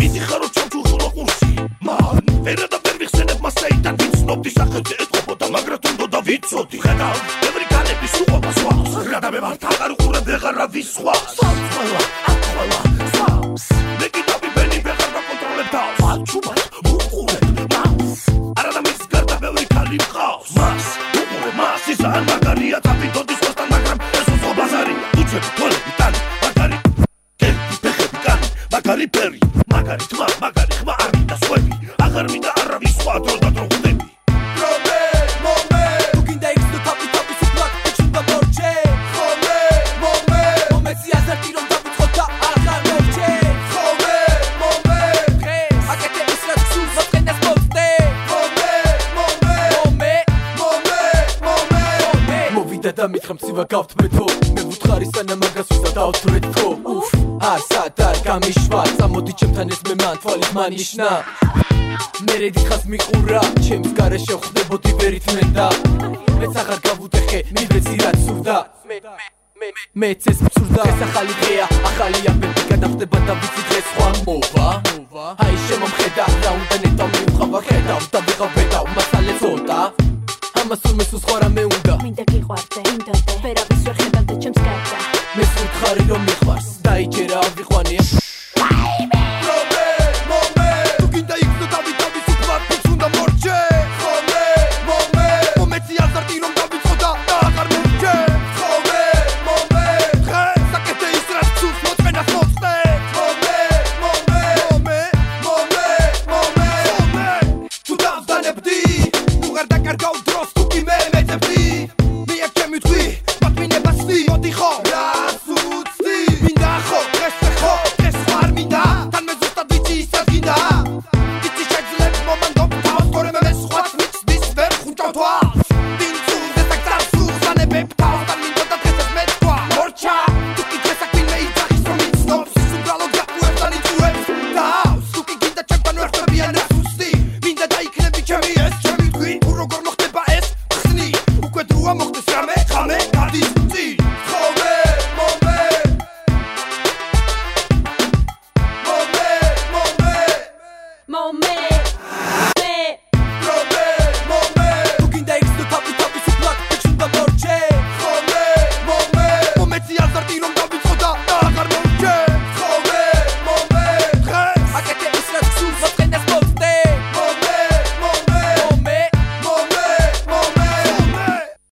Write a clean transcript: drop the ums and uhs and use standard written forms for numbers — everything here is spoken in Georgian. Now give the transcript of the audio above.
იცი ხარო ჩამჩუხულა ყურსი მან ვერა და ვერ ვიხსენებ მასეიდან ვიცნობდი სახელზე ეთყობოდა მაგრა თუნდოდა ვიცოდი ხედავ ბევრი განების უყვება სხვას რა და მე მართ აღარ უყურებ ვეღარა ვის სხვას ყველა აქ ყველა სხვას მე კიდევ ვიბენი ვეღარ ვაკონტროლებ თავს აჩუბად უყურებ მას არა და მის გარდა ბევრი ქალი მყავს მას უყურებ მას ისა არ მაგარია თაფიდოდი სხვასთან მაგრამ ეს უცხო ბაზარი უჩვები თვალები ტანი მაგარი კერპი ფეხები კანი მაგარი ფერი მაგარი თმა მაგარი ხმა არ მინდა სხვები აღარ მინდა არავის სხვა დრო და დრო ხუნდები და მითხრა მცივა გავთ მეთო მე ვუთხარი სანამ მაგას ვიზა დავთვრეთ თქო უფ არ სადარ გამიშვა წამოდი ჩემთან ეს მე მან თვალის მანიშნა მე რედიხას მიყურა ჩემს გარეშე ხვდებოდი ვერით მენდა მეც აღარ გავუტეხე მივეცი რაც სურდა მეც ეს მცურდა ეს ახალი დღეა ახალი ამბები გადახდება და ვიცი დღეს სხვა მოვა აი შემომხედა რა უნდა ნეტო მივხავა ხედავ და ვიღავ ბედავ მასალე ცოტა ამას უმეს სხვა რამე უნდა მინდა გიყვარდე ინდოდე ვერავის ვერ ხედავდე ჩემს გარდა მე ვუთხარი რომ მიყვარს დაიჯერა ავიყვანია Moment